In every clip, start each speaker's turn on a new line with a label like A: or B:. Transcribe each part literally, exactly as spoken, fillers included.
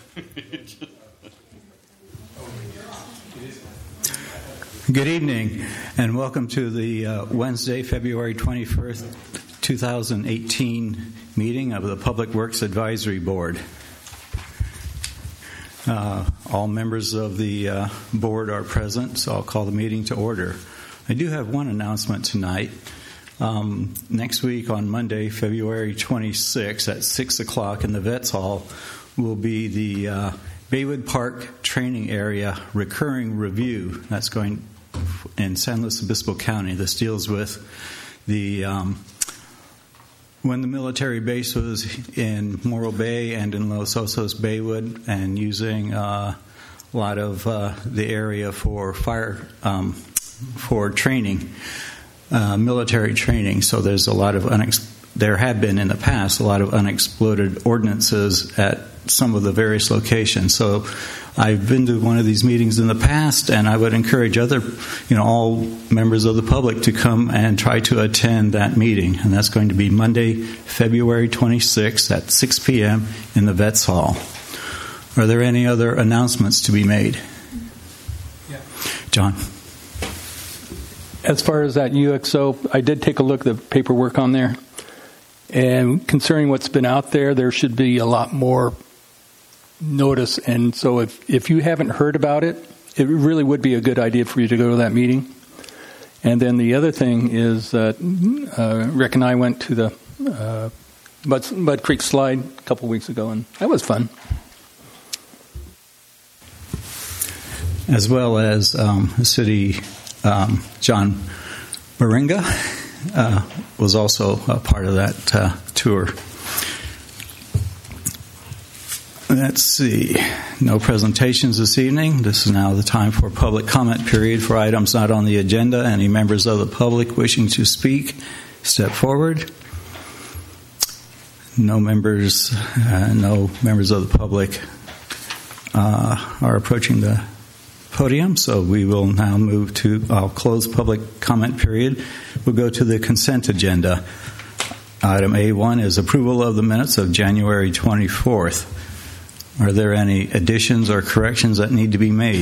A: Good evening, and welcome to the uh, Wednesday, February twenty-first, twenty eighteen meeting of the Public Works Advisory Board. Uh, all members of the uh, board are present, so I'll call the meeting to order. I do have one announcement tonight. Um, next week on Monday, February twenty-sixth at six o'clock in the Vets Hall will be the uh, Baywood Park Training Area Recurring Review. That's going in San Luis Obispo County. This deals with the um, when the military base was in Morro Bay and in Los Osos, Baywood, and using uh, a lot of uh, the area for fire um, for training, uh, military training. So there's a lot of unex- there have been in the past a lot of unexploded ordnances at some of the various locations. So I've been to one of these meetings in the past, and I would encourage other, you know, all members of the public to come and try to attend that meeting. And that's going to be Monday, February twenty-sixth at six p.m. in the Vets Hall. Are there any other announcements to be made?
B: Yeah.
A: John?
B: As far as that U X O, I did take a look at the paperwork on there. And concerning what's been out there, there should be a lot more notice. And so if, if you haven't heard about it, it really would be a good idea for you to go to that meeting. And then the other thing is that uh, Rick and I went to the uh, Mud, Mud Creek Slide a couple weeks ago, and that was fun.
A: As well as um, City um, John Moringa uh, was also a part of that uh, tour. Let's see. No presentations this evening. This is now the time for public comment period for items not on the agenda. Any members of the public wishing to speak, step forward. No members, uh, no members of the public uh, are approaching the podium, so we will now move to, I'll close public comment period. We'll go to the consent agenda. Item A one is approval of the minutes of January twenty-fourth. Are there any additions or corrections that need to be made?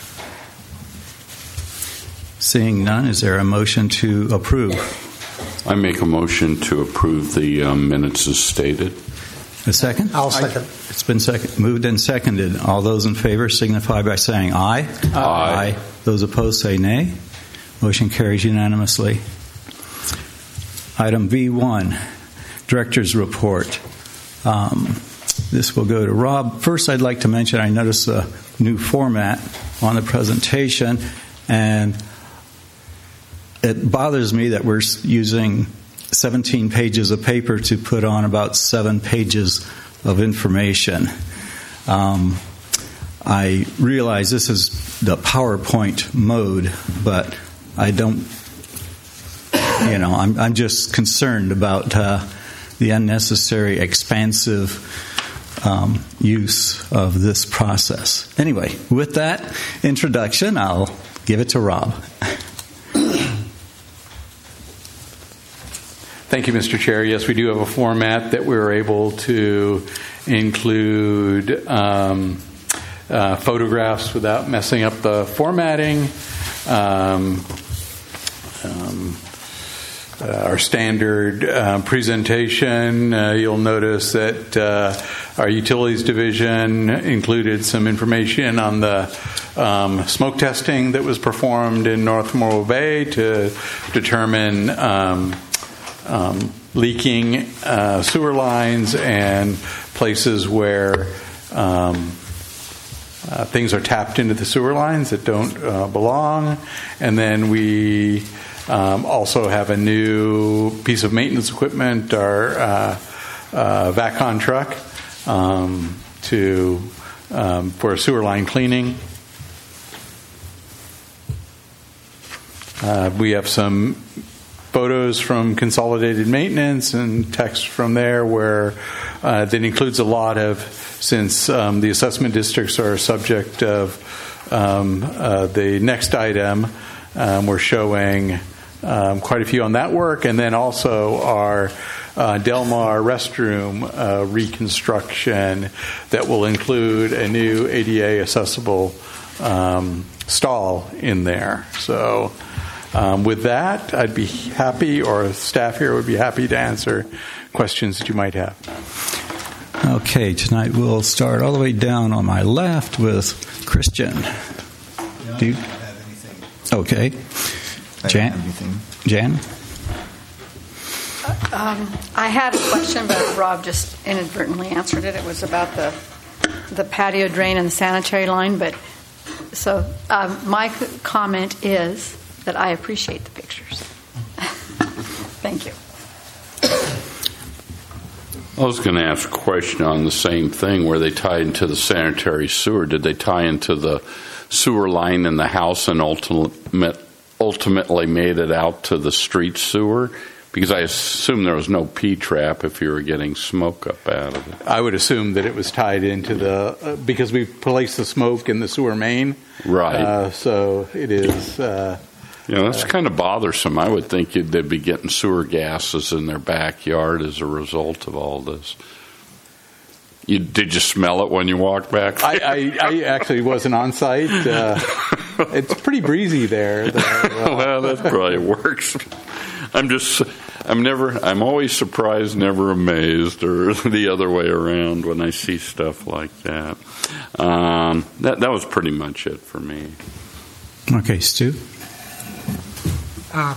A: Seeing none, is there a motion to approve?
C: I make a motion to approve the um, minutes as stated.
A: A second?
D: I'll second.
A: It's been second, moved and seconded. All those in favor signify by saying aye.
C: Aye. Aye.
A: Those opposed say nay. Motion carries unanimously. Item V one, Director's Report. Um, This will go to Rob. First, I'd like to mention I noticed a new format on the presentation, and it bothers me that we're using seventeen pages of paper to put on about seven pages of information. Um, I realize this is the PowerPoint mode, but I don't, you know, I'm, I'm just concerned about uh, the unnecessary, expansive Um, use of this process. Anyway, with that introduction, I'll give it to Rob.
E: Thank you, Mister Chair. Yes, we do have a format that we were able to include um, uh, photographs without messing up the formatting. Um, um, Uh, our standard uh, presentation, uh, you'll notice that uh, our utilities division included some information on the um, smoke testing that was performed in North Morro Bay to determine um, um, leaking uh, sewer lines and places where um, uh, things are tapped into the sewer lines that don't uh, belong. And then we Um, also have a new piece of maintenance equipment, our uh, uh, VACON truck, um, to um, for sewer line cleaning. Uh, we have some photos from Consolidated Maintenance and text from there where uh, that includes a lot of, since um, the assessment districts are a subject of um, uh, the next item, um, we're showing Um, quite a few on that work, and then also our uh, Del Mar restroom uh, reconstruction that will include a new A D A accessible um, stall in there. So um, with that, I'd be happy, or staff here would be happy to answer questions that you might have.
A: Okay, tonight we'll start all the way down on my left with Christian.
D: No,
A: Do you?
D: I don't have anything.
A: Okay.
D: I
A: Jan?
D: don't have anything.
A: Jan?
F: Um, I had a question, but Rob just inadvertently answered it. It was about the the patio drain and the sanitary line. But so um, my comment is that I appreciate the pictures. Thank you.
C: I was going to ask a question on the same thing, where they tie into the sanitary sewer. Did they tie into the sewer line in the house and ultimate, ultimately made it out to the street sewer? Because I assume there was no P-trap if you were getting smoke up out of it.
E: I would assume that it was tied into the, uh, because we placed the smoke in the sewer main.
C: Right.
E: Uh, so it is... Uh,
C: Yeah, that's kind of bothersome. I would think you'd, they'd be getting sewer gases in their backyard as a result of all this. You, did you smell it when you walked back?
E: I, I, I actually wasn't on site. Uh, it's pretty breezy there. Though, uh,
C: Well, that probably works. I'm just, I'm never, I'm always surprised, never amazed, or the other way around when I see stuff like that. Um, that that was pretty much it for me.
A: Okay, Stu?
G: Uh,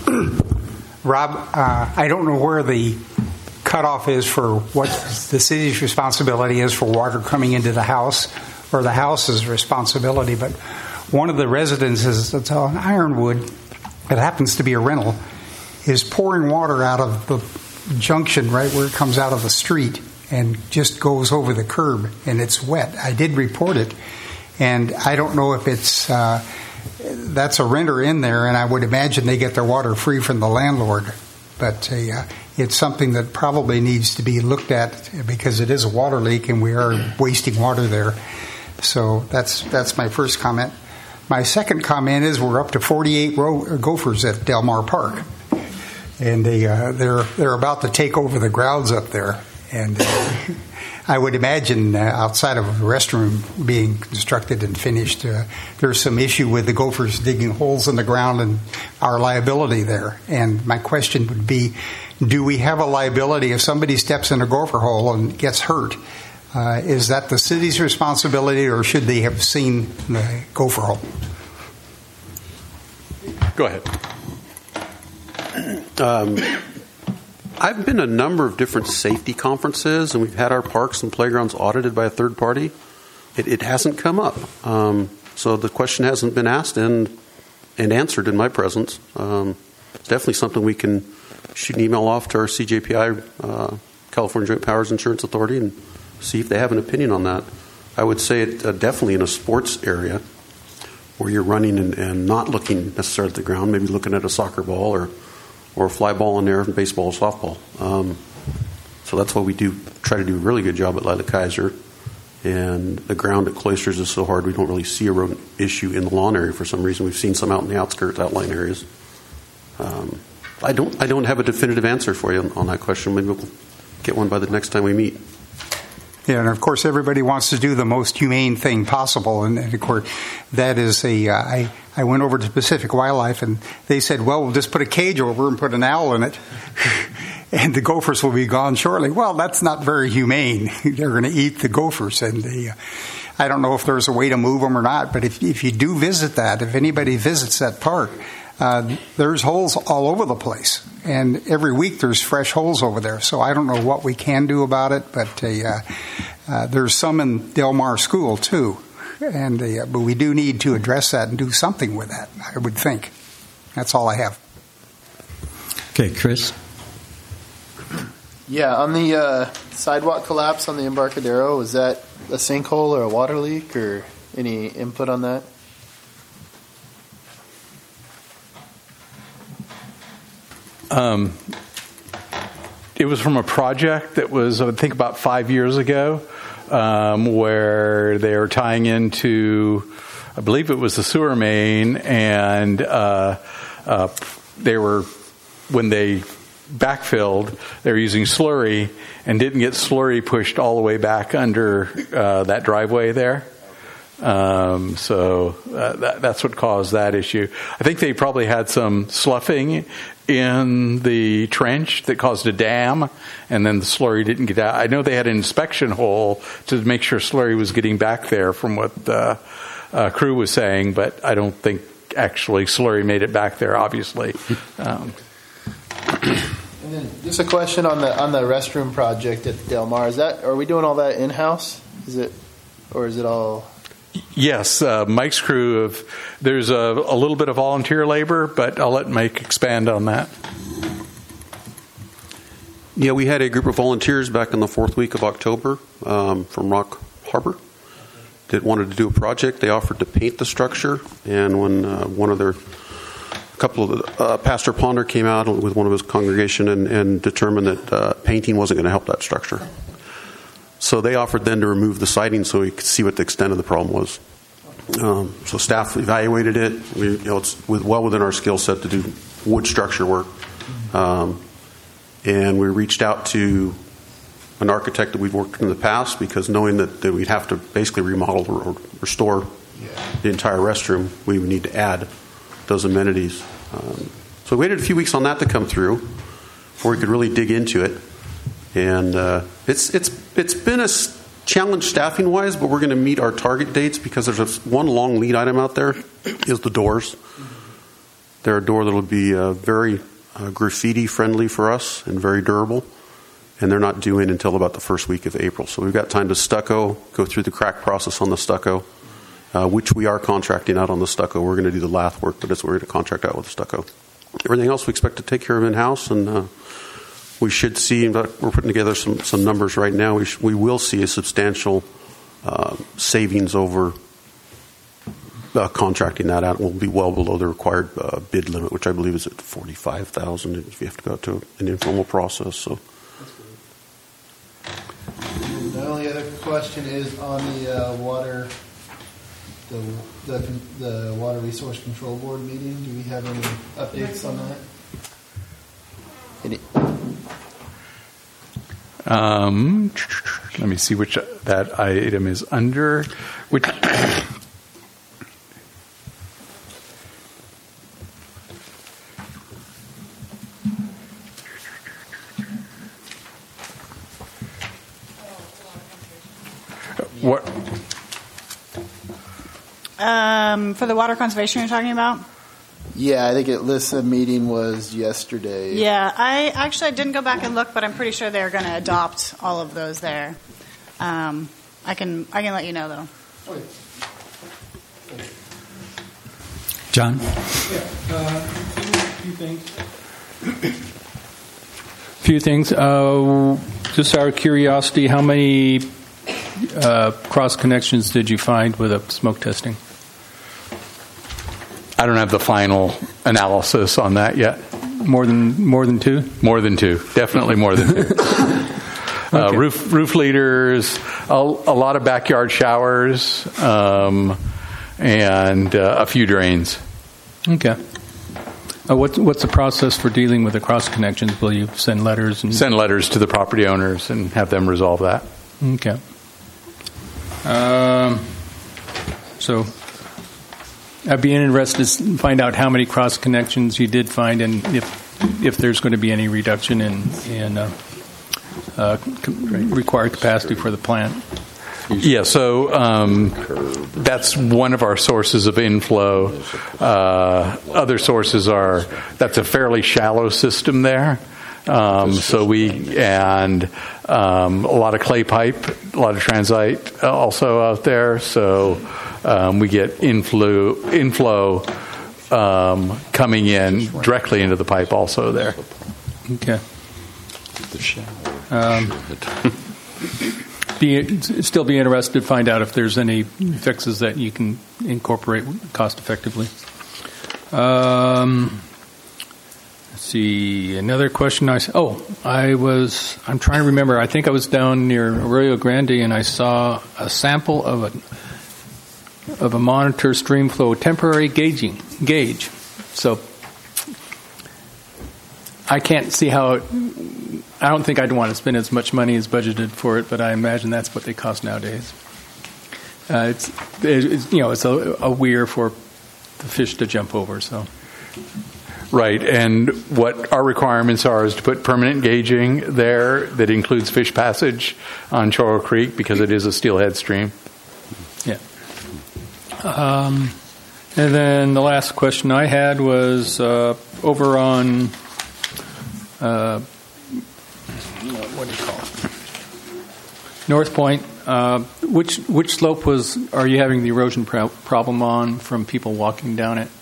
G: Rob, uh, I don't know where the cutoff is for what the city's responsibility is for water coming into the house, or the house's responsibility, but one of the residences that's on Ironwood, that happens to be a rental, is pouring water out of the junction right where it comes out of the street and just goes over the curb, and it's wet. I did report it, and I don't know if it's... Uh, that's a renter in there, and I would imagine they get their water free from the landlord. But uh, it's something that probably needs to be looked at, because it is a water leak and we are wasting water there. So that's that's my first comment. My second comment is we're up to forty-eight ro- gophers at Del Mar Park, and they uh, they're they're about to take over the grounds up there. And uh, I would imagine uh, outside of a restroom being constructed and finished, uh, there's some issue with the gophers digging holes in the ground and our liability there. And my question would be, do we have a liability if somebody steps in a gopher hole and gets hurt? Uh, is that the city's responsibility, or should they have seen the gopher hole?
E: Go ahead.
H: Um, I've been to a number of different safety conferences, and we've had our parks and playgrounds audited by a third party. It, it hasn't come up. Um, so the question hasn't been asked and and answered in my presence. Um, it's definitely something we can shoot an email off to our C J P I, uh, California Joint Powers Insurance Authority, and see if they have an opinion on that. I would say it uh, definitely in a sports area where you're running and, and not looking necessarily at the ground, maybe looking at a soccer ball or or a fly ball in there, baseball or softball. Um, so that's why we do try to do a really good job at Lila Kaiser. And the ground at Cloisters is so hard we don't really see a road issue in the lawn area for some reason. We've seen some out in the outskirts, outlying areas. Um, I don't I don't have a definitive answer for you on, on that question. Maybe we'll get one by the next time we meet.
G: Yeah, and of course, everybody wants to do the most humane thing possible, and, and of course, that is a. Uh, I I went over to Pacific Wildlife, and they said, "Well, we'll just put a cage over and put an owl in it, and the gophers will be gone shortly." Well, that's not very humane. They're going to eat the gophers, and they, uh, I don't know if there's a way to move them or not. But if if you do visit that, if anybody visits that park, uh, there's holes all over the place. And every week there's fresh holes over there. So I don't know what we can do about it, but uh, uh, there's some in Del Mar School too. And uh, but we do need to address that and do something with that, I would think. That's all I have.
A: Okay, Chris?
I: Yeah, on the uh, sidewalk collapse on the Embarcadero, was that a sinkhole or a water leak, or any input on that?
E: Um, it was from a project that was, I think, about five years ago, um, where they were tying into, I believe it was the sewer main, and uh, uh, they were, when they backfilled, they were using slurry and didn't get slurry pushed all the way back under uh, that driveway there. Um, so uh, that, that's what caused that issue. I think they probably had some sloughing in the trench that caused a dam, and then the slurry didn't get out. I know they had an inspection hole to make sure slurry was getting back there from what the uh, crew was saying, but I don't think actually slurry made it back there, obviously. Um,
I: and then just a question on the on the restroom project at Del Mar. Is that, are we doing all that in-house? Is it, or is it all...
E: Yes, uh, Mike's crew of there's a, a little bit of volunteer labor, but I'll let Mike expand on that.
H: Yeah, we had a group of volunteers back in the fourth week of October um, from Rock Harbor that wanted to do a project. They offered to paint the structure, and when uh, one of their a couple of the, uh, Pastor Ponder came out with one of his congregation and, and determined that uh, painting wasn't going to help that structure. So they offered then to remove the siding so we could see what the extent of the problem was. Um, so staff evaluated it. We, you know, it's with, well within our skill set to do wood structure work. Um, and we reached out to an architect that we've worked with in the past, because knowing that, that we'd have to basically remodel or, or restore yeah. the entire restroom, we would need to add those amenities. Um, so we waited a few weeks on that to come through before we could really dig into it. And uh, it's it's it's been a challenge staffing wise, but we're going to meet our target dates, because there's a, one long lead item out there is the doors. They're a door that will be uh, very uh, graffiti friendly for us and very durable, and they're not due in until about the first week of April. So we've got time to stucco, go through the crack process on the stucco, uh, which we are contracting out on the stucco. We're going to do the lath work, but it's we're going to contract out with the stucco. Everything else we expect to take care of in house, and. Uh, We should see, we're putting together some, some numbers right now, we, sh- we will see a substantial uh, savings over uh, contracting that out. We'll be well below the required uh, bid limit, which I believe is at forty-five thousand dollars if you have to go out to an informal process. So.
I: The only other question is on the uh, water, the, the the Water Resource Control Board meeting. Do we have any updates on that? Any?
E: Um, let me see which that item is under. Which what?
J: Um, for the water conservation you're talking about?
I: Yeah, I think it lists a meeting was yesterday.
J: Yeah, I actually didn't go back and look, but I'm pretty sure they're going to adopt all of those there. Um, I can I can let you know though.
I: Okay.
A: John?
B: Yeah, uh, few things. Few things. Uh, just out of curiosity, how many uh, cross connections did you find with a smoke testing?
E: I don't have the final analysis on that yet.
B: More than more than two?
E: More than two. Definitely more than two.
B: Okay.
E: uh, roof roof leaders, a, a lot of backyard showers, um, and uh, a few drains.
B: Okay. Uh, what's what's the process for dealing with the cross connections? Will you send letters and
E: send letters to the property owners and have them resolve that?
B: Okay. Um. So. I'd be interested to find out how many cross connections you did find, and if if there's going to be any reduction in in uh, uh, required capacity for the plant.
E: Yeah, so um, that's one of our sources of inflow. Uh, other sources are that's a fairly shallow system there. Um, so we and um, a lot of clay pipe, a lot of transite also out there. So um, we get inflow inflow um, coming in directly into the pipe also there.
B: Okay. Um, be still be interested to find out if there's any fixes that you can incorporate cost effectively. Um, let's see. Another question. I oh, I was. I'm trying to remember. I think I was down near Arroyo Grande and I saw a sample of a of a monitor stream flow temporary gauging gauge. So I can't see how it, I don't think I'd want to spend as much money as budgeted for it, but I imagine that's what they cost nowadays. Uh, it's, it's, you know, it's a, a weir for the fish to jump over, so.
E: Right, and what our requirements are is to put permanent gauging there that includes fish passage on Choro Creek because it is a steelhead stream.
B: Yeah. Um, and then the last question I had was uh, over on, uh, what do you call it? North Point. Uh, which which slope was are you having the erosion pro- problem on from people walking down it?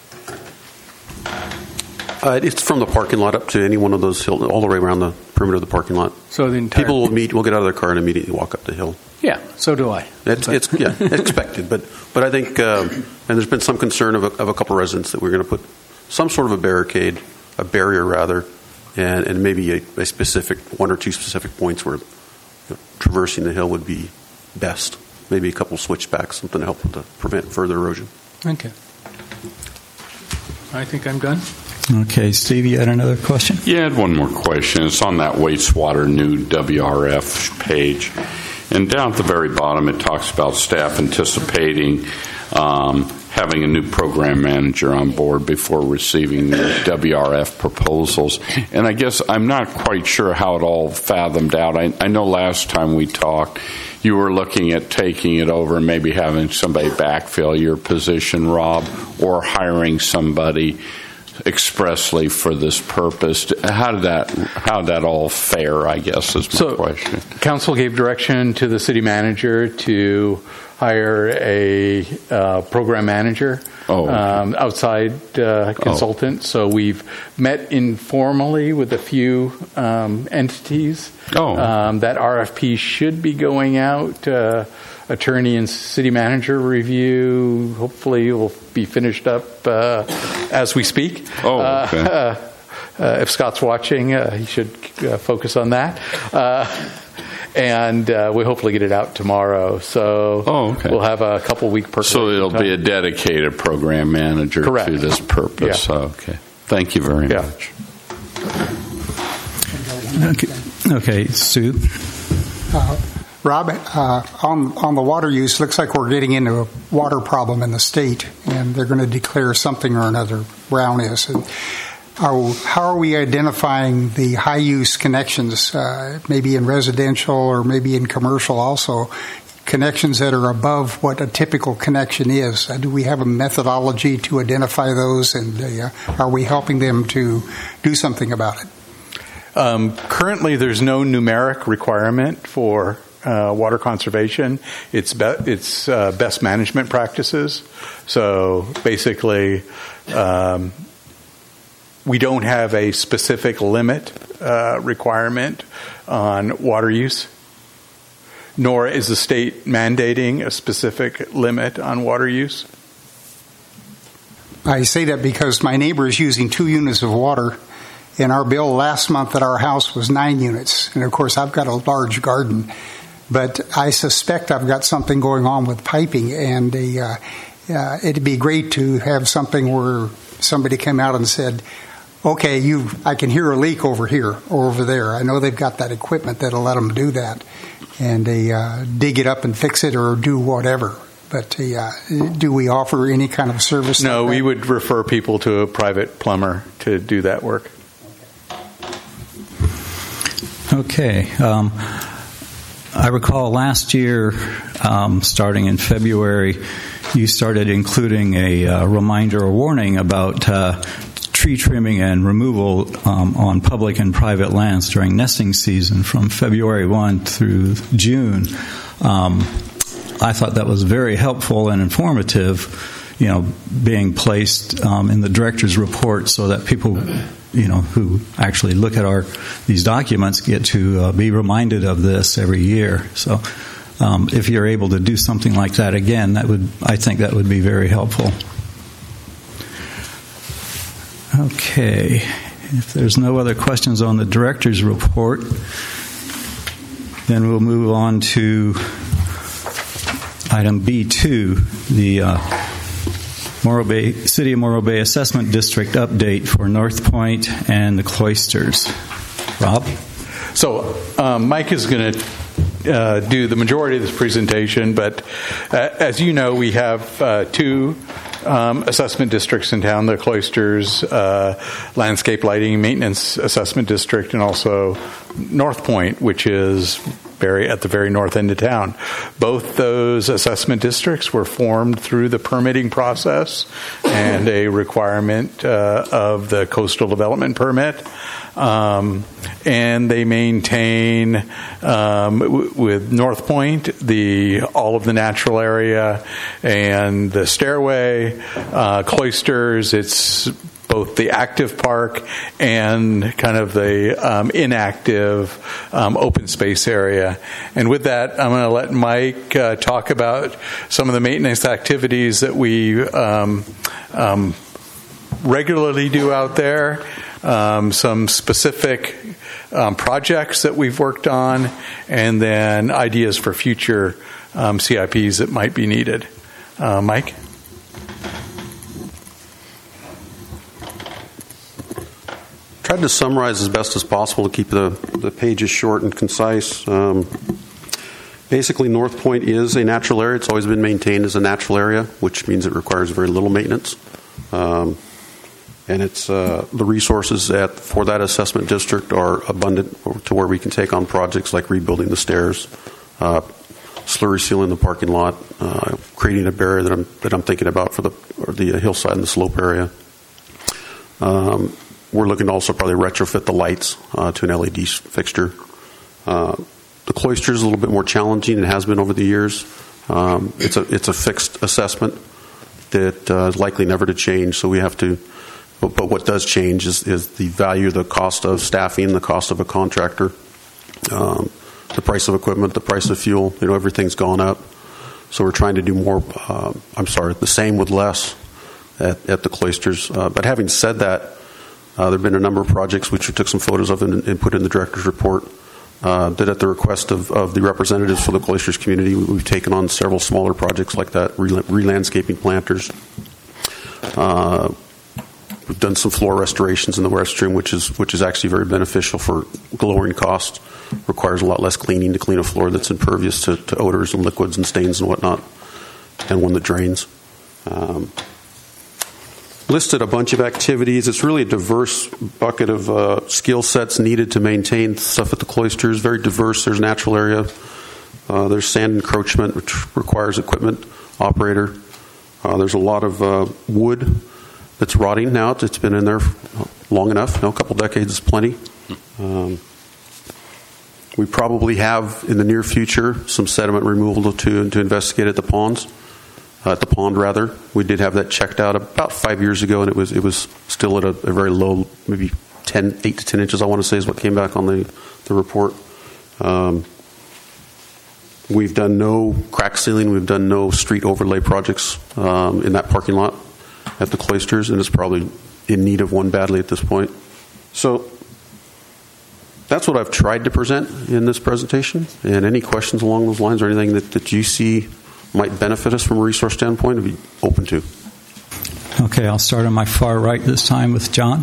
H: Uh, it's from the parking lot up to any one of those hills, all the way around the perimeter of the parking lot.
B: So the entire
H: people will meet, will get out of their car and immediately walk up the hill.
B: Yeah, so do I.
H: It's, it's yeah, it's expected, but but I think, uh, and there's been some concern of a, of a couple residents that we're going to put some sort of a barricade, a barrier rather, and, and maybe a, a specific one or two specific points where you know, traversing the hill would be best. Maybe a couple switchbacks, something to help to prevent further erosion.
B: Okay. I think I'm done.
A: Okay, Steve, you had another question?
C: Yeah, I had one more question. It's on that wastewater new W R F page. And down at the very bottom, it talks about staff anticipating um, having a new program manager on board before receiving the W R F proposals. And I guess I'm not quite sure how it all fathomed out. I, I know last time we talked, you were looking at taking it over and maybe having somebody backfill your position, Rob, or hiring somebody expressly for this purpose. How did that how did that all fare, I guess, is my
E: so,
C: question.
E: Council gave direction to the city manager to hire a uh, program manager,
C: oh, okay.
E: um, outside uh, consultant. Oh. So we've met informally with a few um, entities.
C: Oh.
E: Um, that R F P should be going out. Uh, attorney and city manager review hopefully will be finished up uh, as we speak.
C: Oh, okay.
E: Uh, uh, if Scott's watching, uh, he should uh, focus on that. Uh, and uh, we hopefully get it out tomorrow. So
C: oh, okay.
E: we'll have a couple week percolation.
C: So it'll
E: time.
C: be a dedicated program manager
E: Correct.
C: to this purpose.
E: Yeah.
C: Okay. Thank you very
E: yeah.
C: much.
A: Okay, okay Sue?
G: Uh, Rob, uh, on on the water use, looks like we're getting into a water problem in the state, and they're going to declare something or another. Brown is. And are, how are we identifying the high use connections? Uh, maybe in residential or maybe in commercial, also connections that are above what a typical connection is. Uh, do we have a methodology to identify those, and uh, are we helping them to do something about it?
E: Um, currently, there's no numeric requirement for Uh, water conservation. It's be- it's uh, best management practices. So basically, um, we don't have a specific limit uh, requirement on water use, nor is the state mandating a specific limit on water use.
G: I say that because my neighbor is using two units of water, and our bill last month at our house was nine units. And of course, I've got a large garden. But I suspect I've got something going on with piping, and a, uh, uh, it'd be great to have something where somebody came out and said, okay, you, I can hear a leak over here or over there. I know they've got that equipment that'll let them do that, and they uh, dig it up and fix it or do whatever. But uh, do we offer any kind of service?
E: No,
G: like
E: we
G: that?
E: would refer people to a private plumber to do that work.
A: Okay. Um, I recall last year, um, starting in February, you started including a uh, reminder or warning about uh, tree trimming and removal um, on public and private lands during nesting season from February first through June. Um, I thought that was very helpful and informative, you know, being placed um, in the director's report so that people, you know, who actually look at our these documents get to uh, be reminded of this every year. So um, if you're able to do something like that again, that would I think that would be very helpful. Okay. If there's no other questions on the director's report, then we'll move on to item B two, the uh, Morro Bay, City of Morro Bay Assessment District update for North Point and the Cloisters. Rob?
E: So um, Mike is going to uh, do the majority of this presentation, but uh, as you know, we have uh, two um, assessment districts in town, the Cloisters uh, Landscape Lighting Maintenance Assessment District, and also North Point, which is very at the very north end of town. Both those assessment districts were formed through the permitting process and a requirement uh, of the coastal development permit. Um, and they maintain um, w- with North Point the all of the natural area and the stairway. Uh, Cloisters, it's both the active park and kind of the um, inactive um, open space area. And with that, I'm going to let Mike uh, talk about some of the maintenance activities that we um, um, regularly do out there. Um, some specific um, projects that we've worked on, and then ideas for future um, C I Ps that might be needed. Uh, Mike?
H: Tried to summarize as best as possible to keep the, the pages short and concise. Um, basically, North Point is a natural area. It's always been maintained as a natural area, which means it requires very little maintenance. Um, And it's uh, the resources at, for that assessment district are abundant to where we can take on projects like rebuilding the stairs, uh, slurry sealing the parking lot, uh, creating a barrier that I'm that I'm thinking about for the or the hillside and the slope area. Um, we're looking to also probably retrofit the lights uh, to an L E D fixture. Uh, the Cloisters is a little bit more challenging. It has been over the years. Um, it's a it's a fixed assessment that uh, is likely never to change. So we have to. But, but what does change is, is the value, the cost of staffing, the cost of a contractor, um, the price of equipment, the price of fuel. You know, everything's gone up. So we're trying to do more. Uh, I'm sorry, the same with less at, at the Cloisters. Uh, but having said that, uh, there have been a number of projects which we took some photos of and, and put in the director's report. Uh, that at the request of, of the representatives for the Cloisters community, we've taken on several smaller projects like that, re-landscaping planters. Uh, We've done some floor restorations in the restroom, which is which is actually very beneficial for lowering costs. Requires a lot less cleaning to clean a floor that's impervious to, to odors and liquids and stains and whatnot, and one that drains. Um, listed a bunch of activities. It's really a diverse bucket of uh, skill sets needed to maintain stuff at the Cloisters. Very diverse. There's natural area. Uh, there's sand encroachment, which requires equipment operator. Uh, there's a lot of uh, wood. It's rotting now. It's been in there long enough. You know, a couple decades is plenty. Um, we probably have in the near future some sediment removal to to investigate at the ponds. Uh, at the pond, rather, we did have that checked out about five years ago, and it was it was still at a, a very low, maybe ten, eight to ten inches. I want to say is what came back on the the report. Um, we've done no crack sealing. We've done no street overlay projects um, in that parking lot at the Cloisters, and it's probably in need of one badly at this point. So that's what I've tried to present in this presentation. And any questions along those lines or anything that, that you see might benefit us from a resource standpoint, I'd be open to.
A: Okay, I'll start on my far right this time with John.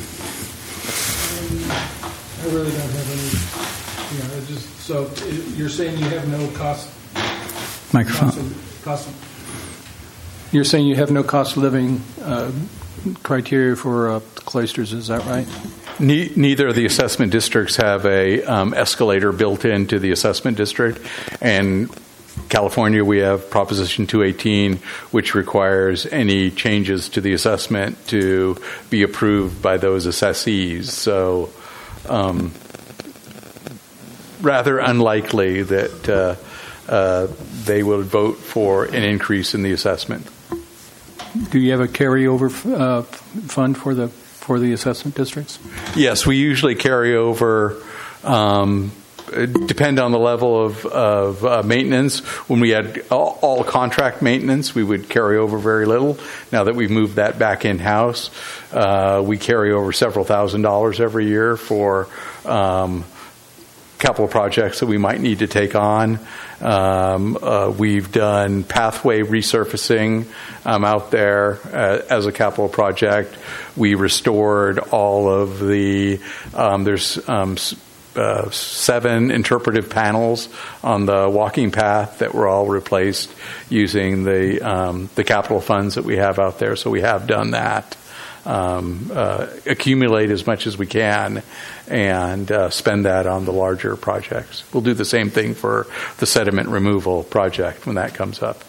K: I really don't have any, you know, it just, so you're saying you have no cost...
A: Microphone.
K: Cost of, cost of,
B: You're saying you have no cost of living uh, criteria for uh, Cloisters, is that right?
E: Ne- neither of the assessment districts have a um, escalator built into the assessment district. And California, we have Proposition two eighteen, which requires any changes to the assessment to be approved by those assessees. So um, rather unlikely that uh, uh, they will vote for an increase in the assessment.
B: Do you have a carryover uh, fund for the for the assessment districts?
E: Yes, we usually carry over. Um, depend on the level of, of uh, maintenance. When we had all, all contract maintenance, we would carry over very little. Now that we've moved that back in-house, uh, we carry over several thousand dollars every year for um, capital projects that we might need to take on. Um, uh, we've done pathway resurfacing um, out there uh, as a capital project. We restored all of the, um, there's um, uh, seven interpretive panels on the walking path that were all replaced using the, um, the capital funds that we have out there. So we have done that. Um, uh, accumulate as much as we can and uh, spend that on the larger projects. We'll do the same thing for the sediment removal project when that comes up.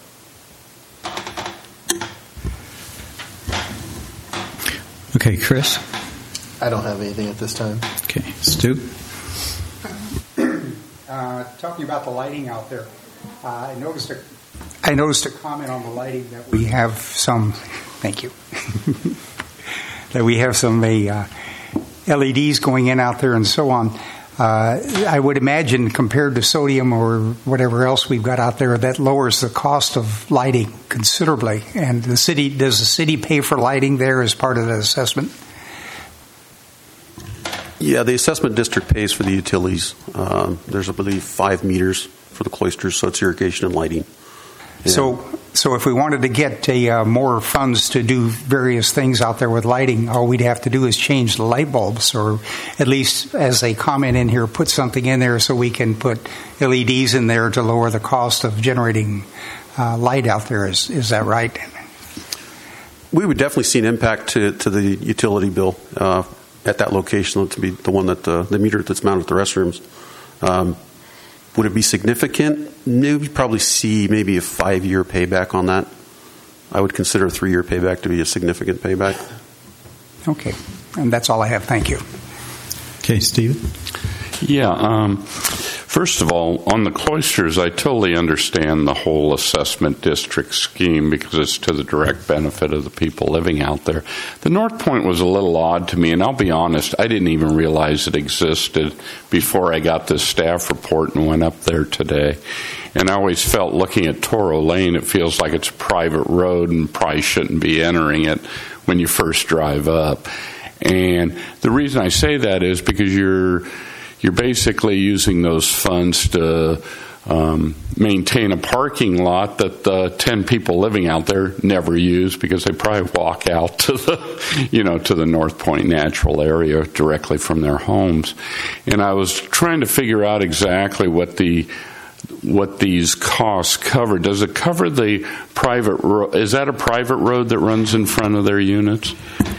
A: Okay, Chris?
I: I don't have anything at this time.
A: Okay, Stu?
G: Uh, talking about the lighting out there, uh, I noticed a, I noticed a comment on the lighting that we have some, thank you, that we have some uh, L E Ds going in out there and so on. Uh, I would imagine compared to sodium or whatever else we've got out there, that lowers the cost of lighting considerably. And the city, does the city pay for lighting there as part of the assessment?
H: Yeah, the assessment district pays for the utilities. Um, there's, I believe, five meters for the cloisters, so it's irrigation and lighting. Yeah.
G: So, so if we wanted to get a, uh, more funds to do various things out there with lighting, all we'd have to do is change the light bulbs, or at least, as a comment in here, put something in there so we can put L E Ds in there to lower the cost of generating uh, light out there. Is is that right?
H: We would definitely see an impact to, to the utility bill uh, at that location, to be the one that uh, the meter that's mounted at the restrooms. Um, Would it be significant? No, you'd probably see maybe a five-year payback on that. I would consider a three-year payback to be a significant payback.
G: Okay. And that's all I have. Thank you.
A: Okay, Steve?
C: Yeah. Um, first of all, on the cloisters, I totally understand the whole assessment district scheme because it's to the direct benefit of the people living out there. The North Point was a little odd to me, and I'll be honest, I didn't even realize it existed before I got this staff report and went up there today. And I always felt, looking at Toro Lane, it feels like it's a private road and probably shouldn't be entering it when you first drive up. And the reason I say that is because you're You're basically using those funds to um, maintain a parking lot that the ten people living out there never use because they probably walk out to the, you know, to the North Point natural area directly from their homes. And I was trying to figure out exactly what the what these costs cover. Does it cover the private road? Is that a private road that runs in front of their units?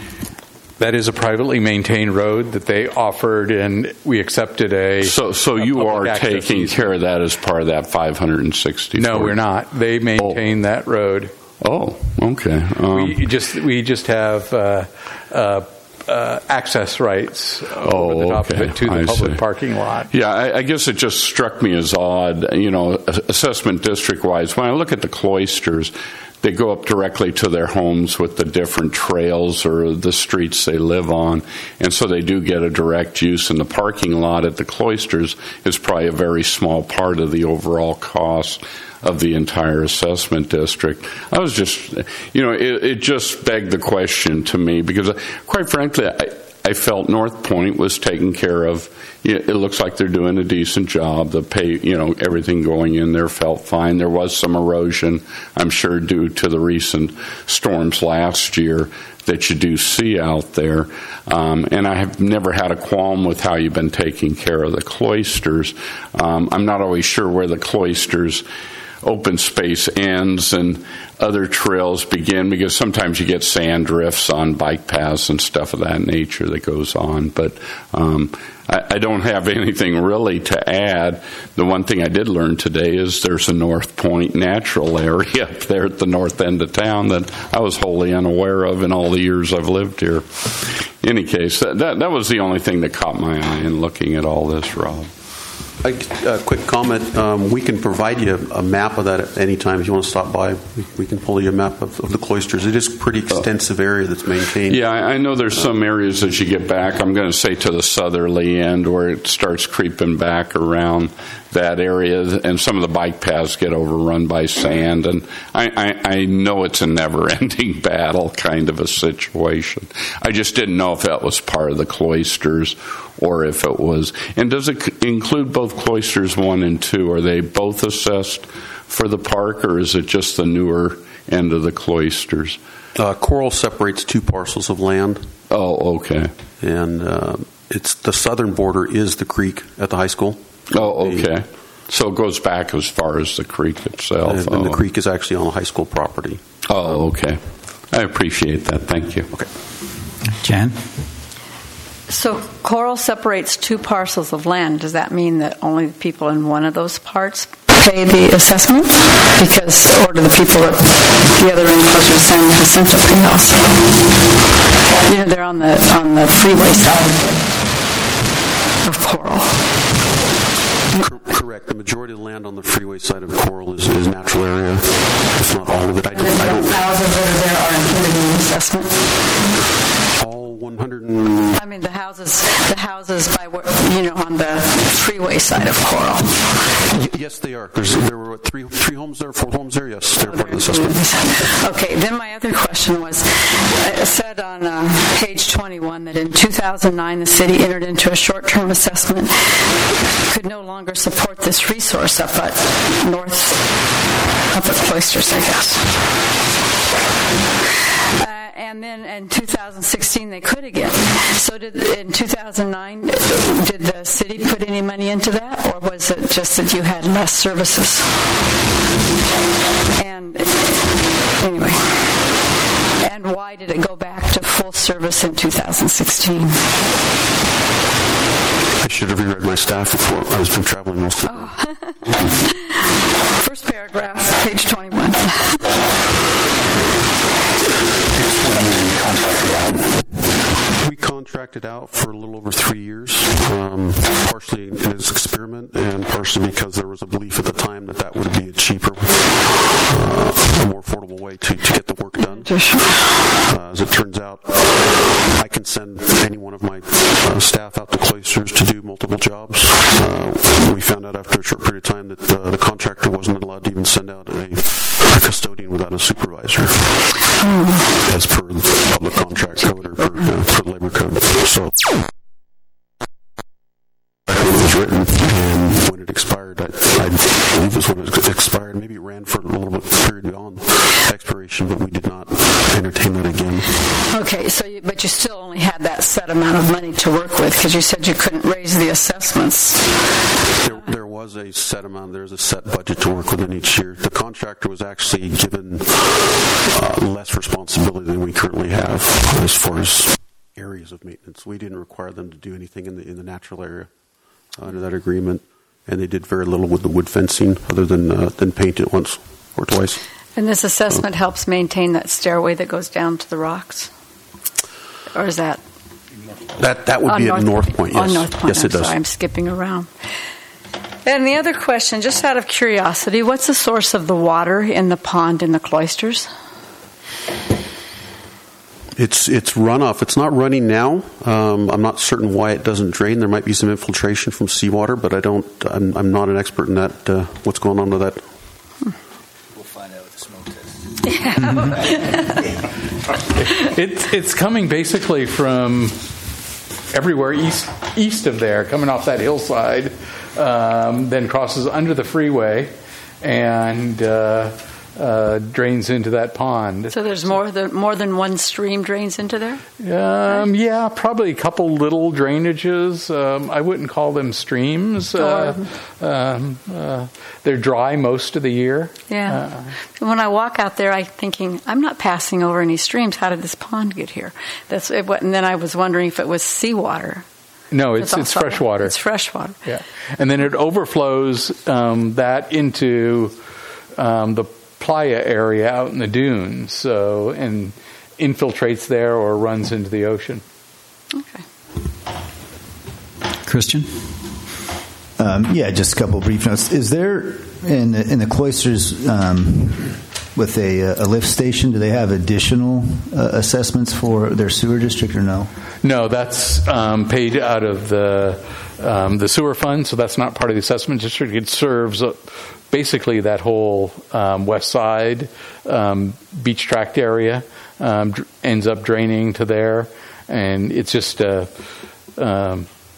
E: That is a privately maintained road that they offered, and we accepted a.
C: So, so
E: a
C: you are taking
E: easement.
C: care of that as part of that five hundred sixty.
E: No, we're not. They maintain oh. that road.
C: Oh, okay. Um,
E: we just we just have uh, uh, uh, access rights
C: oh,
E: over the top
C: okay.
E: of it to the
C: I
E: public
C: see.
E: parking lot.
C: Yeah, I, I guess it just struck me as odd, you know, assessment district-wise. When I look at the cloisters, they go up directly to their homes with the different trails or the streets they live on, and so they do get a direct use, and the parking lot at the cloisters is probably a very small part of the overall cost of the entire assessment district. I was just, you know, it, it just begged the question to me because, quite frankly, I, I felt North Point was taken care of. It looks like they're doing a decent job. The pay, you know, everything going in there felt fine. There was some erosion, I'm sure, due to the recent storms last year that you do see out there. Um, and I have never had a qualm with how you've been taking care of the cloisters. Um, I'm not always sure where the cloisters open space ends and other trails begin because sometimes you get sand drifts on bike paths and stuff of that nature that goes on. But um, I, I don't have anything really to add. The one thing I did learn today is there's a North Point natural area up there at the north end of town that I was wholly unaware of in all the years I've lived here. In any case, that, that, that was the only thing that caught my eye in looking at all this, Rob.
H: A uh, quick comment. Um, we can provide you a, a map of that at any time. If you want to stop by, we, we can pull you a map of, of the cloisters. It is a pretty extensive area that's maintained.
C: Yeah, I know there's some areas as you get back. I'm going to say to the southerly end where it starts creeping back around that area, and some of the bike paths get overrun by sand. And I, I, I know it's a never-ending battle kind of a situation. I just didn't know if that was part of the cloisters or if it was. And does it c- include both Cloisters one and two? Are they both assessed for the park, or is it just the newer end of the Cloisters?
H: Uh, Coral separates two parcels of land.
C: Oh, okay.
H: And uh, it's the southern border is the creek at the high school.
C: Oh, okay. So it goes back as far as the creek itself.
H: And, and
C: oh.
H: the creek is actually on the high school property.
C: Oh, okay. I appreciate that. Thank you.
H: Okay.
A: Jan?
F: So Coral separates two parcels of land. Does that mean that only the people in one of those parts pay the assessment? Because, or do the people at the other end closer to San Jacinto pay also? You know, they're on the on the freeway side of Coral.
H: Cor- correct. The majority of the land on the freeway side of Coral is, is natural area. If not all of it. I don't. I don't
F: houses that are there are included in the assessment.
H: all one hundred. And,
F: I mean, the houses, the houses by where- you know on the freeway side of Coral.
H: y- yes, they are. There's, there were what, three three homes there, four homes there. Yes, they're part of the assessment.
F: Okay, then my other question was, it said on uh, page twenty-one that in two thousand nine the city entered into a short-term assessment, could no longer support this resource up at North, up at Cloisters, I guess. Uh, and then in two thousand sixteen they could again. So did in two thousand nine, did the city put any money into that, or was it just that you had less services? And anyway, and why did it go back to full service in two thousand sixteen?
H: I should have reread my staff report. I was been traveling most of the
F: Oh. First paragraph, page twenty-one.
H: We contracted out for a little over three years, um, partially as an experiment and partially because there was a belief at the time that that would be a cheaper, uh, a more affordable way to, to get the work done. Uh, as it turns out, I can send any one of my uh, staff out to Cloisters to do multiple jobs. Uh, we found out after a short period of time that uh, the contractor wasn't allowed to even send out a, a custodian without a supervisor, as per the public contract code or per, uh, per the labor code. So it was written, and when it expired, I, I believe it was when it expired. Maybe it ran for a little bit period beyond expiration, but we did not entertain that again.
F: Okay, so you, but you still only had that set amount of money to work with because you said you couldn't raise the assessments.
H: There, there was a set amount. There's a set budget to work within each year. The contractor was actually given uh, less responsibility than we currently have as far as areas of maintenance. We didn't require them to do anything in the in the natural area uh, under that agreement, and they did very little with the wood fencing other than uh, than paint it once or twice.
F: And this assessment helps maintain that stairway that goes down to the rocks? Or is that?
H: That that would
F: on
H: be
F: North,
H: at North Point, yes.
F: On North Point,
H: yes,
F: I'm
H: it does.
F: sorry, I'm skipping around. And the other question, just out of curiosity, what's the source of the water in the pond in the Cloisters?
H: It's it's runoff. It's not running now. Um, I'm not certain why it doesn't drain. There might be some infiltration from seawater, but I don't. I'm, I'm not an expert in that. Uh, what's going on with that?
D: We'll find out with the smoke test.
E: It's it's coming basically from everywhere east east of there, coming off that hillside, um, then crosses under the freeway, and uh, uh, drains into that pond.
F: So there's more than more than one stream drains into there?
E: Um, yeah, probably a couple little drainages. Um, I wouldn't call them streams. Uh, um, uh, they're dry most of the year.
F: Yeah. Uh, when I walk out there, I'm thinking, I'm not passing over any streams. How did this pond get here? That's it, and then I was wondering if it was seawater.
E: No, it's it's fresh water.
F: It's fresh water.
E: Yeah, and then it overflows um, that into um, the playa area out in the dunes, so and infiltrates there or runs into the ocean.
F: Okay.
A: Christian?
L: Um, yeah, just a couple of brief notes. Is there in the, in the Cloisters um, with a, a lift station? Do they have additional uh, assessments for their sewer district or no?
E: No, that's um, paid out of the um, the sewer fund, so that's not part of the assessment district. It serves uh, basically that whole um, west side um, beach tract area. Um, dr- ends up draining to there, and it's just a um,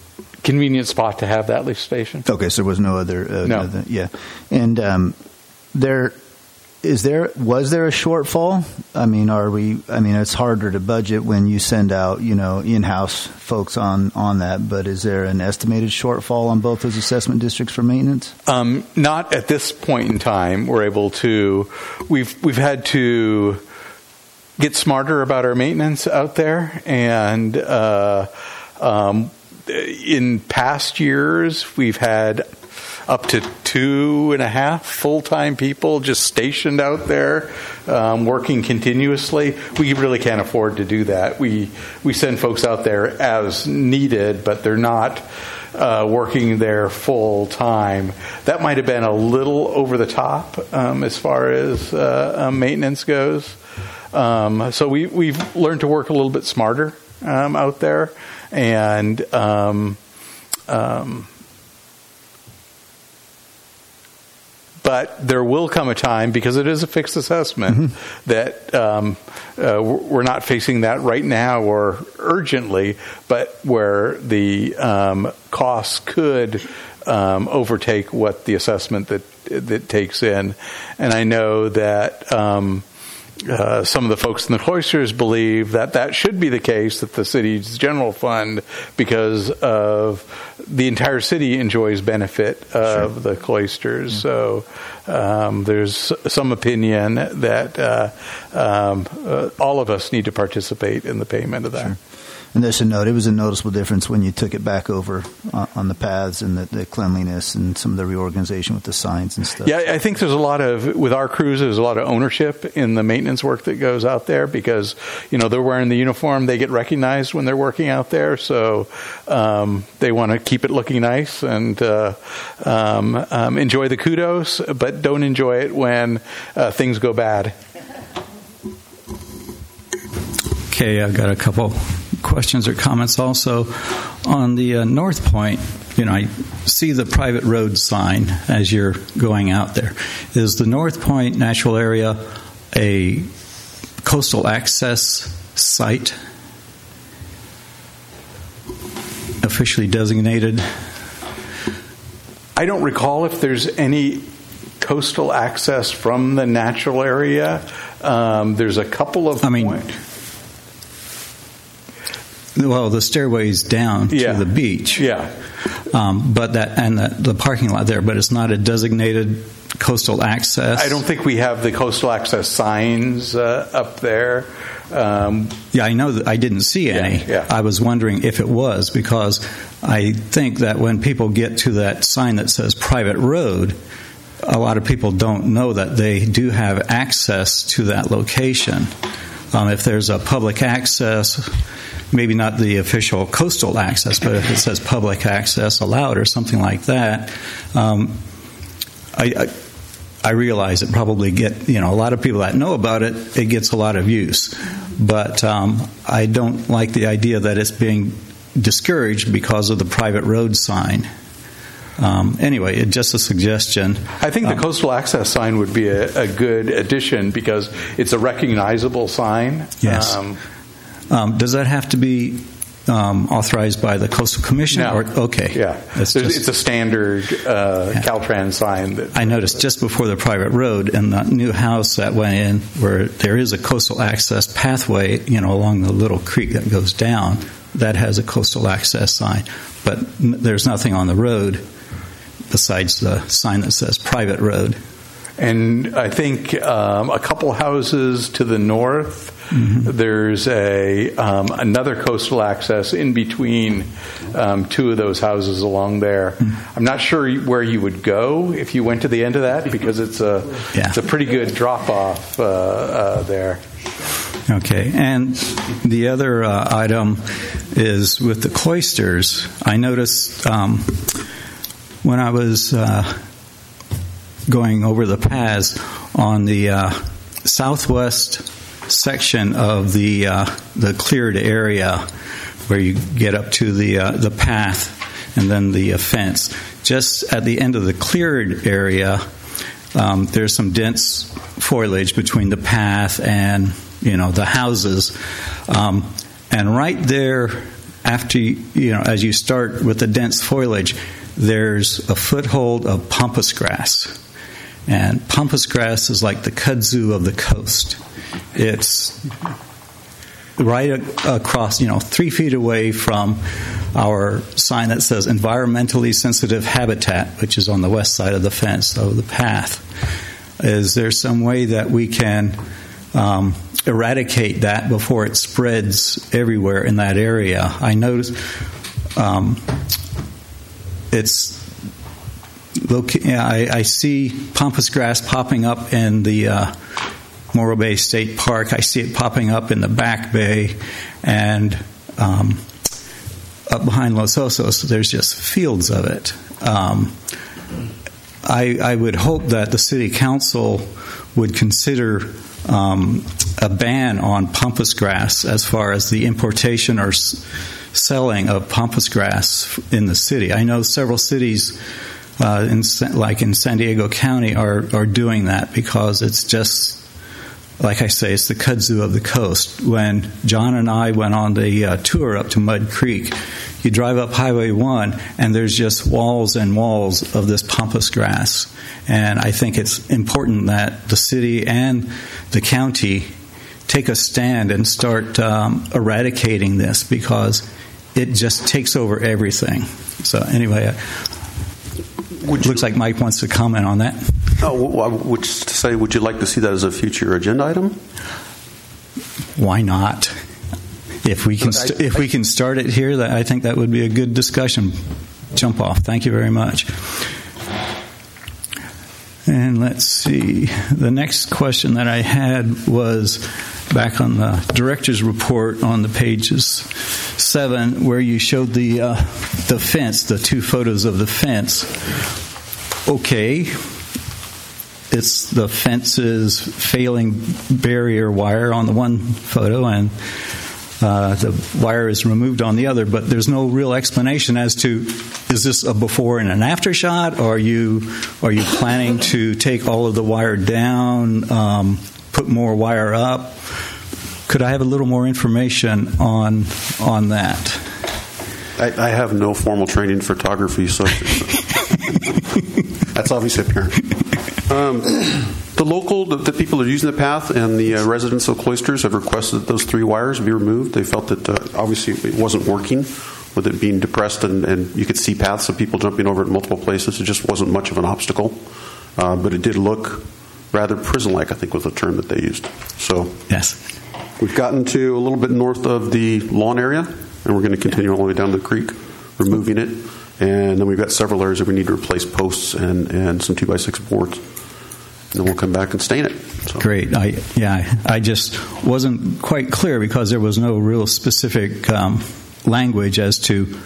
E: convenient spot to have that lift station.
L: Okay, so there was no other. Uh,
E: No.
L: other- yeah, and um, there is there was there a shortfall? I mean, are we? I mean, it's harder to budget when you send out, you know, in-house folks on on that. But is there an estimated shortfall on both those assessment districts for maintenance?
E: Um, not at this point in time. We're able to. We've we've had to get smarter about our maintenance out there, and uh, um, in past years we've had up to two and a half full-time people just stationed out there, um, working continuously. We really can't afford to do that. We we send folks out there as needed, but they're not uh, working there full-time. That might have been a little over the top um, as far as uh, uh, maintenance goes. Um, so we, we've learned to work a little bit smarter um, out there, and um, um, but there will come a time, because it is a fixed assessment, mm-hmm. that um, uh, we're not facing that right now or urgently, but where the um, costs could um, overtake what the assessment that that takes in, and I know that. Um, Uh, some of the folks in the cloisters believe that that should be the case, that the city's general fund, because of the entire city enjoys benefit of
L: Sure.
E: the cloisters.
L: Yeah.
E: So um, there's some opinion that uh, um, uh, all of us need to participate in the payment of that.
L: Sure. And there's a note. It was a noticeable difference when you took it back over on, on the paths and the, the cleanliness and some of the reorganization with the signs and stuff.
E: Yeah, I think there's a lot of, with our crews, there's a lot of ownership in the maintenance work that goes out there, because, you know, they're wearing the uniform, they get recognized when they're working out there, so um, they want to keep it looking nice and uh, um, um, enjoy the kudos, but don't enjoy it when uh, things go bad.
A: Okay, I've got a couple questions or comments also. On the uh, North Point, you know, I see the private road sign as you're going out there. Is the North Point Natural Area a coastal access site officially designated?
E: I don't recall if there's any coastal access from the natural area. Um, there's a couple of...
A: I mean...
E: Point-
A: Well, the stairways down
E: Yeah.
A: to the beach.
E: Yeah.
A: Um, but that and the, the parking lot there, but it's not a designated coastal access.
E: I don't think we have the coastal access signs uh, up there. Um,
A: Yeah, I know that I didn't see any.
E: Yeah, yeah.
A: I was wondering if it was, because I think that when people get to that sign that says private road, a lot of people don't know that they do have access to that location. Um, if there's a public access, maybe not the official coastal access, but if it says public access allowed or something like that, um, I, I, I realize it probably get, you know, a lot of people that know about it, it gets a lot of use. But um, I don't like the idea that it's being discouraged because of the private road sign. Um, anyway, it, just a suggestion.
E: I think the
A: um,
E: coastal access sign would be a, a good addition, because it's a recognizable sign.
A: Yes.
E: Um,
A: um, does that have to be um, authorized by the Coastal Commission?
E: No.
A: Or, okay.
E: Yeah.
A: It's,
E: There's-
A: just,
E: it's a standard uh,
A: Yeah.
E: Caltrans sign. That,
A: I noticed just before the private road in the new house that went in, where there is a coastal access pathway, you know, along the little creek that goes down, that has a coastal access sign. But n- there's nothing on the road besides the sign that says private road.
E: And I think um, a couple houses to the north, mm-hmm. there's a um, another coastal access in between um, two of those houses along there. Mm-hmm. I'm not sure where you would go if you went to the end of that, because it's a
A: yeah.
E: it's a pretty good drop off uh, uh, there.
A: Okay, and the other uh, item is with the cloisters. I noticed um, when I was uh, going over the paths on the uh, southwest section of the uh, the cleared area, where you get up to the uh, the path and then the uh, fence. Just at the end of the cleared area, um, there's some dense foliage between the path and, you know, the houses, um, and right there after you, you know, as you start with the dense foliage, there's a foothold of pampas grass. And pampas grass is like the kudzu of the coast. It's right a- across, you know, three feet away from our sign that says environmentally sensitive habitat, which is on the west side of the fence, of the path. Is there some way that we can um, eradicate that before it spreads everywhere in that area? I notice um, it's loca- I, I see pampas grass popping up in the uh, Morro Bay State Park. I see it popping up in the Back Bay, and um, up behind Los Osos, there's just fields of it. Um, I, I would hope that the City Council would consider um, a ban on pampas grass as far as the importation or s- selling of pampas grass in the city. I know several cities, uh, in, like in San Diego County, are, are doing that because it's just, like I say, it's the kudzu of the coast. When John and I went on the uh, tour up to Mud Creek, you drive up Highway one, and there's just walls and walls of this pampas grass. And I think it's important that the city and the county take a stand and start um, eradicating this, because it just takes over everything. So anyway, it looks like Mike wants to comment on that.
H: Oh, well, I would say, would you like to see that as a future agenda item?
A: Why not? If we can, st- if we can start it here, that I think that would be a good discussion jump off. Thank you very much. And let's see. The next question that I had was back on the director's report on the pages seven, where you showed the uh, the fence, the two photos of the fence. Okay. It's the fence's failing barrier wire on the one photo, and uh, the wire is removed on the other, but there's no real explanation as to, is this a before and an after shot, or are you, are you planning to take all of the wire down, um, put more wire up? Could I have a little more information on on that?
H: I, I have no formal training in photography, so that's obviously apparent. Um, the local, the, the people that are using the path and the uh, residents of Cloisters have requested that those three wires be removed. They felt that uh, obviously it wasn't working with it being depressed, and, and you could see paths of people jumping over it in multiple places. It just wasn't much of an obstacle, uh, but it did look rather prison-like, I think was the term that they used. So
A: yes,
H: we've gotten to a little bit north of the lawn area, and we're going to continue all the way down to the creek, removing it. And then we've got several areas that we need to replace posts and, and some two by six boards. And then we'll come back and stain it. So.
A: Great. I, yeah, I just wasn't quite clear because there was no real specific um, language as to,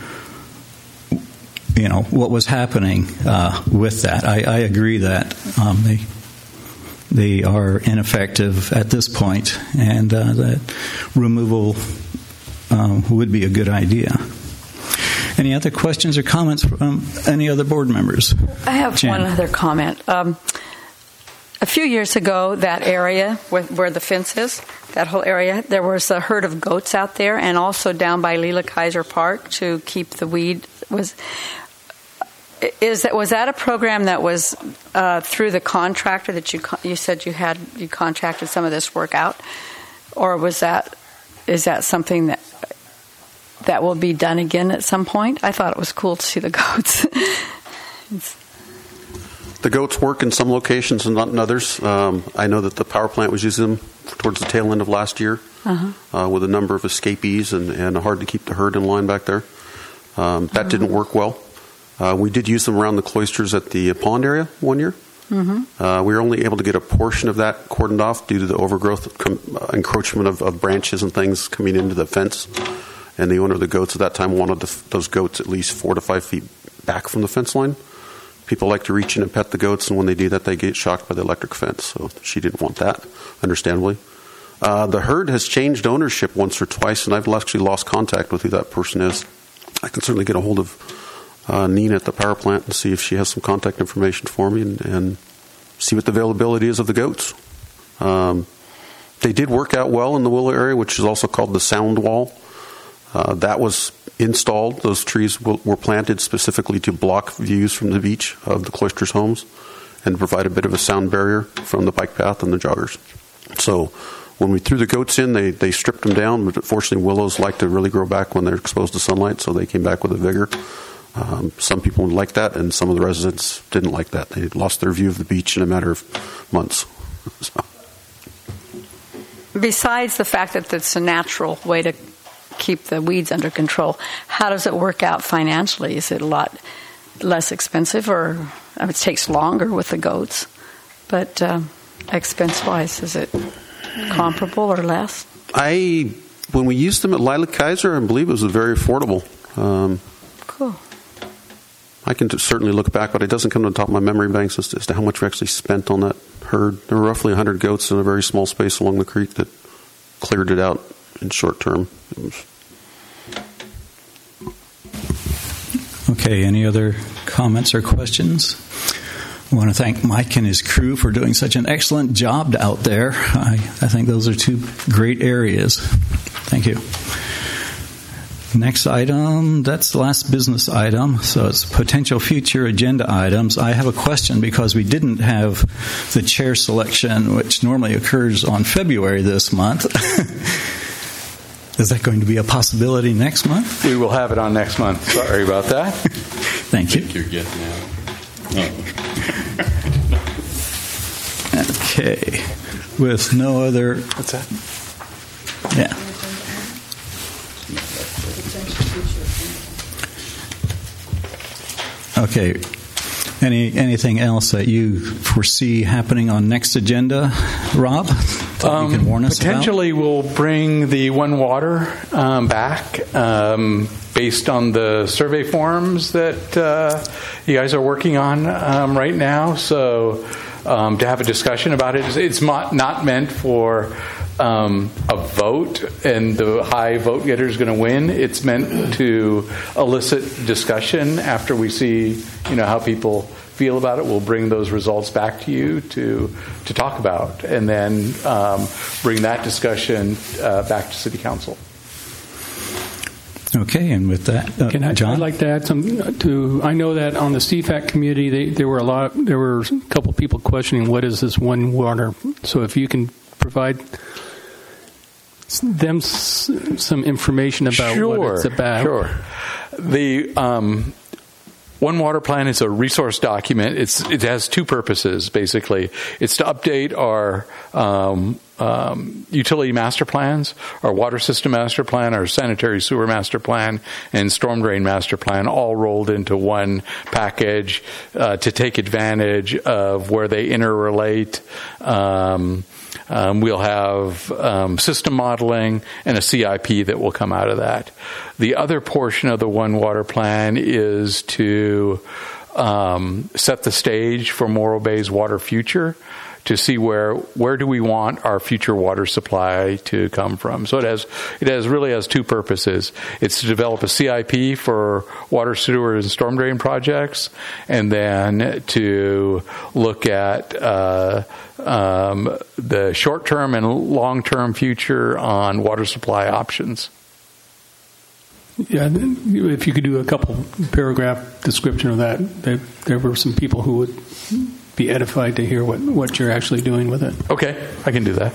A: you know, what was happening uh, with that. I, I agree that um, they they are ineffective at this point, and uh, that removal um, would be a good idea. Any other questions or comments from any other board members?
F: I have
A: Jan.
F: one other comment. Um, a few years ago, that area where, where the fence is, that whole area, there was a herd of goats out there, and also down by Lila Kaiser Park to keep the weed. Was is that was that a program that was uh, through the contractor that you you said you had you contracted some of this work out, or was that is that something that that will be done again at some point? I thought it was cool to see the goats.
H: The goats work in some locations and not in others. Um, I know that the power plant was using them towards the tail end of last year uh-huh. uh, with a number of escapees and, and hard to keep the herd in line back there. Um, that uh-huh. didn't work well. Uh, we did use them around the Cloisters at the pond area one year. Mm-hmm. Uh, we were only able to get a portion of that cordoned off due to the overgrowth, com- uh, encroachment of, of branches and things coming into the fence. And the owner of the goats at that time wanted the, those goats at least four to five feet back from the fence line. People like to reach in and pet the goats, and when they do that, they get shocked by the electric fence. So she didn't want that, understandably. Uh, the herd has changed ownership once or twice, and I've actually lost contact with who that person is. I can certainly get a hold of uh, Nina at the power plant and see if she has some contact information for me and, and see what the availability is of the goats. Um, they did work out well in the Willow area, which is also called the Sound Wall. Uh, that was installed. Those trees w- were planted specifically to block views from the beach of the Cloisters homes and provide a bit of a sound barrier from the bike path and the joggers. So when we threw the goats in, they, they stripped them down, but fortunately willows like to really grow back when they're exposed to sunlight, so they came back with a vigor. Um, some people liked that, and some of the residents didn't like that. They lost their view of the beach in a matter of months. So.
F: Besides the fact that it's a natural way to keep the weeds under control, how does it work out financially? Is it a lot less expensive, or I mean, it takes longer with the goats, but uh, expense-wise, is it comparable or less?
H: I, when we used them at Lila Kaiser, I believe it was very affordable. Um,
F: cool.
H: I can t- certainly look back, but it doesn't come to the top of my memory banks as to, as to how much we actually spent on that herd. There were roughly one hundred goats in a very small space along the creek that cleared it out in short term. It was...
A: Okay, any other comments or questions? I want to thank Mike and his crew for doing such an excellent job out there. I, I think those are two great areas. Thank you. Next item, that's the last business item, so it's potential future agenda items. I have a question because we didn't have the chair selection, which normally occurs on February this month. Is that going to be a possibility next month?
E: We will have it on next month. Sorry about that.
A: Thank you.
C: I think you're getting out.
A: Okay. With no other...
E: What's that?
A: Yeah. Okay. Any anything else that you foresee happening on next agenda, Rob? That
E: um,
A: you can warn us
E: potentially,
A: about?
E: we'll bring the One Water um, back um, based on the survey forms that uh, you guys are working on um, right now. So um, to have a discussion about it, it's not not meant for Um, a vote and the high vote getter is going to win. It's meant to elicit discussion after we see, you know, how people feel about it. We'll bring those results back to you to to talk about, and then um, bring that discussion uh, back to City Council.
A: Okay, and with that, uh,
B: Can I,
A: John?
B: I'd like to add some to. I know that on the C FAC committee, they, there were a lot. There were a couple people questioning what is this One Water. So if you can provide them some information about
E: sure,
B: what it's about.
E: Sure. The um, One Water Plan is a resource document. It's it has two purposes, basically. It's to update our um, um, utility master plans, our water system master plan, our sanitary sewer master plan, and storm drain master plan, all rolled into one package uh, to take advantage of where they interrelate. Um, Um, we'll have um, system modeling and a C I P that will come out of that. The other portion of the One Water Plan is to um, set the stage for Morro Bay's water future, to see where where do we want our future water supply to come from. So it has it has really has two purposes. It's to develop a C I P for water, sewer, and storm drain projects, and then to look at uh, um, the short-term and long-term future on water supply options.
B: Yeah, if you could do a couple paragraph description of that, there, there were some people who would be edified to hear what, what you're actually doing with it.
E: Okay, I can do that.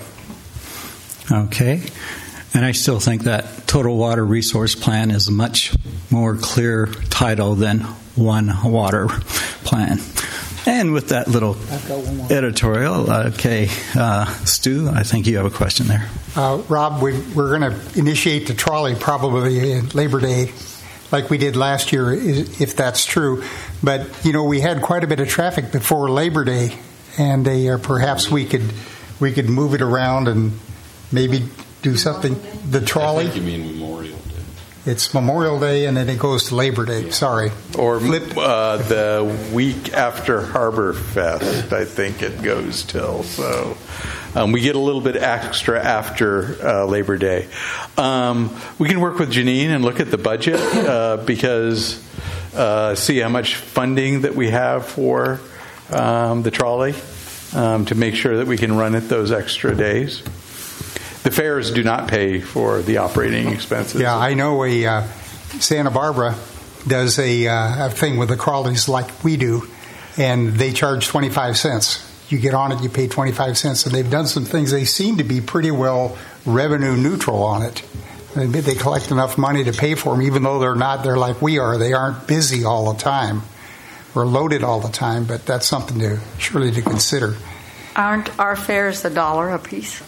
A: Okay. And I still think that Total Water Resource Plan is a much more clear title than One Water Plan. And with that little editorial, okay, uh, Stu, I think you have a question there.
G: Uh, Rob, we, we're going to initiate the trolley probably in Labor Day, like we did last year, if that's true. But, you know, we had quite a bit of traffic before Labor Day, and they, uh, perhaps we could we could move it around and maybe do something. The trolley?
C: I think you mean Memorial Day.
G: It's Memorial Day, and then it goes to Labor Day. Sorry.
E: Or uh, the week after Harbor Fest, I think it goes till. So um, we get a little bit extra after uh, Labor Day. Um, we can work with Janine and look at the budget uh, because uh, see how much funding that we have for um, the trolley um, to make sure that we can run it those extra days. The fares do not pay for the operating expenses.
G: Yeah, I know a uh, Santa Barbara does a, uh, a thing with the crawlies like we do, and they charge twenty-five cents. You get on it, you pay twenty-five cents, and they've done some things. They seem to be pretty well revenue neutral on it. They collect enough money to pay for them, even though they're not, they're like we are. They aren't busy all the time. We're loaded all the time, but that's something to surely to consider.
F: Aren't our fares a dollar a piece?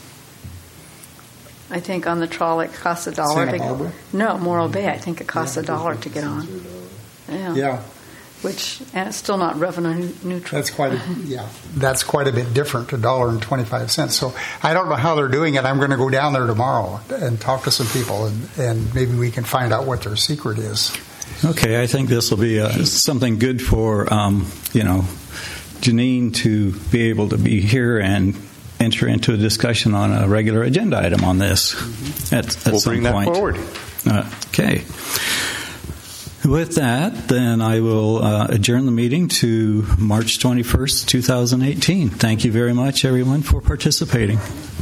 F: I think on the trolley it costs a dollar.
G: Santa
F: to
G: Barbara?
F: No, Morro Bay. I think it costs a dollar to get on. Yeah.
G: Yeah.
F: Which, and it's still not revenue neutral.
G: That's quite a, yeah. That's quite a bit different, a dollar and twenty-five cents. So I don't know how they're doing it. I'm going to go down there tomorrow and talk to some people, and, and maybe we can find out what their secret is.
A: Okay, I think this will be uh, something good for um, you know Janine to be able to be here and enter into a discussion on a regular agenda item on this. Mm-hmm. At, at
C: we'll
A: some
C: bring
A: point.
C: that forward.
A: Uh, okay. With that, then I will uh, adjourn the meeting to March twenty-first, twenty eighteen. Thank you very much, everyone, for participating.